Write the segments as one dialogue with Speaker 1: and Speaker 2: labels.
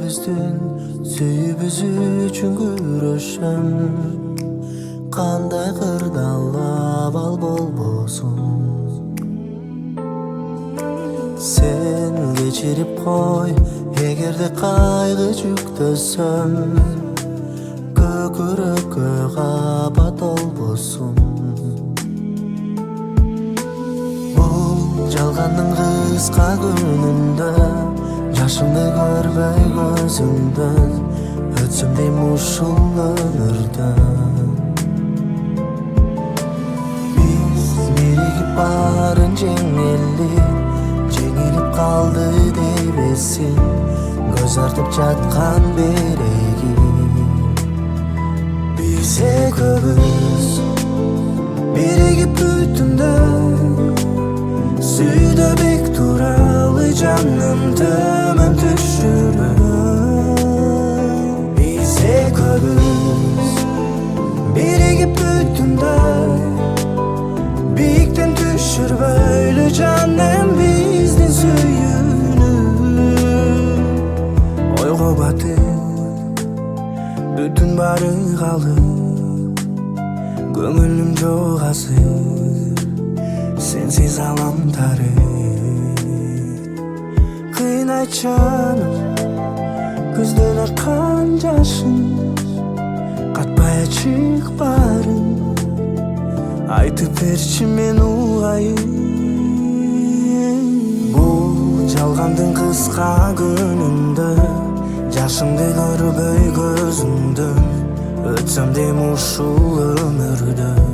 Speaker 1: биздин сүйүүбүз үчүн күрөшөм. Кандай кырдаал абал болбосун, сен кечирип кой эгерде кайгы жүктөсөм. Көкүрөккө кабат болбосун. Бул жалгандын кыска күнүндө жашыңды көрбөй көзүңдөн өтсөм дейм ушул өмүрдөн. Биз биригип баарын жеңилип калды дейбесин, көз артып жаткан береги. Биз экөөбүз биригип бүтүндө сүйдө бек туралы жаным төмөн түшүрбөй. Биз экөөбүз биригип бүтүндө биктен түшүрбөйлү жаным биздин сүйүүнү. Ойго батып бүтүн баары калып, көңүлүм жок азыр сенсиз алам тарыт. Кыйнайт жаным көздөн аккан жашың, катпай ачык баарын айтып берчи мен угайын. Бул жалгандын кыска күнүндө жашыңды көрбөй көзүңдөн өтсөм дейм ушул өмүрдөн.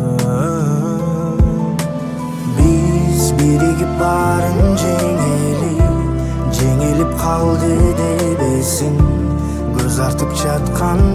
Speaker 1: Биз биригип баарын жеңилип калды дейбесин, көз артып жаткан